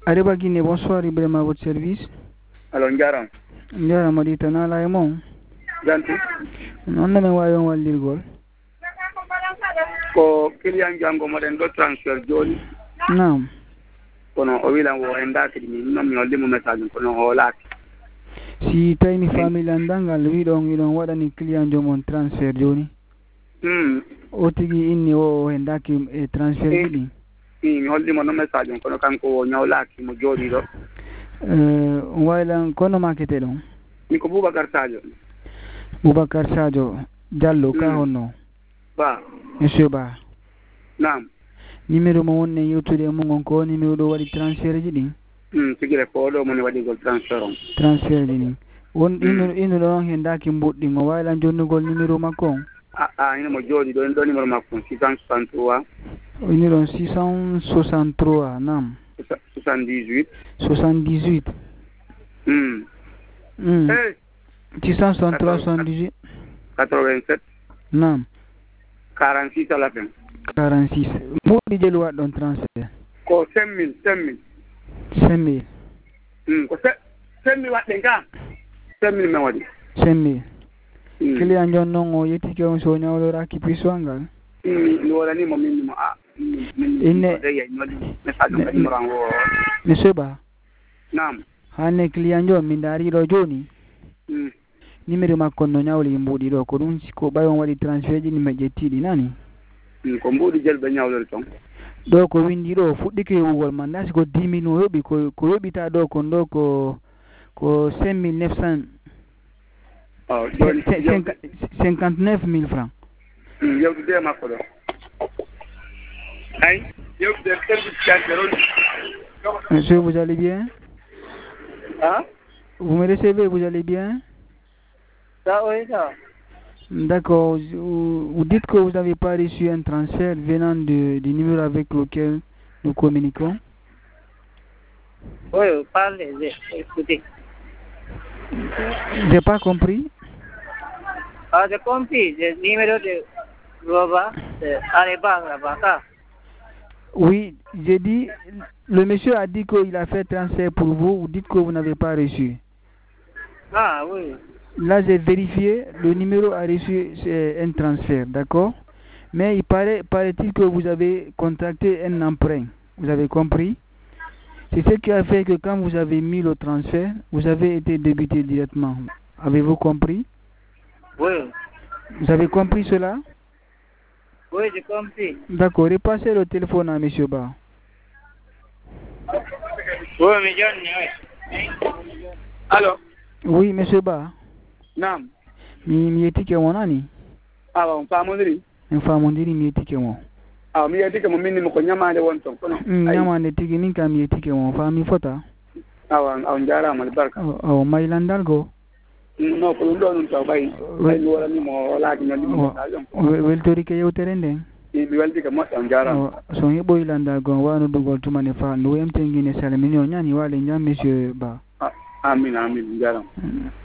Areba Guinée, bonsoir Ibrahima à votre service. Alors Ndiaram. Ndiaram adi tanala e mon. Janti. Non me wayon wallirgol. Ko client jango moden do transfer joni. Naam. Kono o wilan wo endaki ni non mi holli mo message kono o laati. Si tayni famille andangal widon wadani client jomon transfer joni. O tigi inni o endaki e transfer jini. Mi holli mo no message kono kanko o nyawlaaki mo jodi do. Waylan kono makete don. Mi ko Boubacar Sadio. Boubacar Sadio Diallo ka honno. Ba. Monsieur Ba. Naam. Numéro mo wonne yewtude mo ngon ko numéro do wadi transfer ji din. Tigire ko do mo ne wadi gol transfer on. Transfer ji din. Won ino do hendaki mbuddi mo waylan jonnugol numéro makko. Ina mo jodi do numéro makko 663. Numéro 663 naam. 78. 78. Hey. 663 78. 87. Naam. 46 à la fin. 46. Modi jelu wadon transfer. Ko 5000. Ko 5000 wadden ka. 5000 me wadi. 5000. Client jon non o yettike on so nyawlo raki piswangal. Ni wala ni mo min mo Inne message mo rango. Monsieur Ba. Naam. Hanne client jon min dari do joni. Numéro makko no nyawli mbudi do ko dum ko bayon wadi transfer ji ni me jettidi nani. Ko mbudi jelbe nyawlol ton. Do ko windi do fuddike wugol man nasi ko 10000 no yobi ko yobita do ko 5900. 59 000 francs. Yewde makko do. Ay, yewde service. Monsieur, vous allez bien? Hein? Vous me recevez, vous allez bien? Ça, oui, ça. D'accord. Vous dites que vous n'avez pas reçu un transfert venant du numéro avec lequel nous communiquons? Oui, parlez, écoutez. J'ai pas compris. J'ai compris. Le numéro de Roba, c'est Areba là-bas. Oui, j'ai dit, le monsieur a dit qu'il a fait transfert pour vous. Vous dites que vous n'avez pas reçu. Ah, oui. Là, j'ai vérifié, le numéro a reçu un transfert, d'accord? Mais paraît-il que vous avez contracté un emprunt. Vous avez compris? C'est ce qui a fait que quand vous avez mis le transfert, vous avez été débité directement. Avez-vous compris? Oui. Vous avez compris cela? Oui, j'ai compris. D'accord, repassez le téléphone à M. Ba. Oui, mais Johnny, oui. Allô? Oui, M. Ba. Naam. Mi yetike wonani? On famondiri. En famondiri mi yetike won. Mi yetike mo minni ko nyamande won ton kono. Nyamande tigi nin kam yetike won fami fota. Njara mal barka. Mailandal go. No ko ndo non taw bay. Bay wala ni mo laaki nyandi mo tajon. Weltori ke yewtere nden. Mi welti ke mo njara. So yebo ilanda go wano dugol tumane fa no yemtengine salmini o nyani wale nyam monsieur Ba. Amin njara.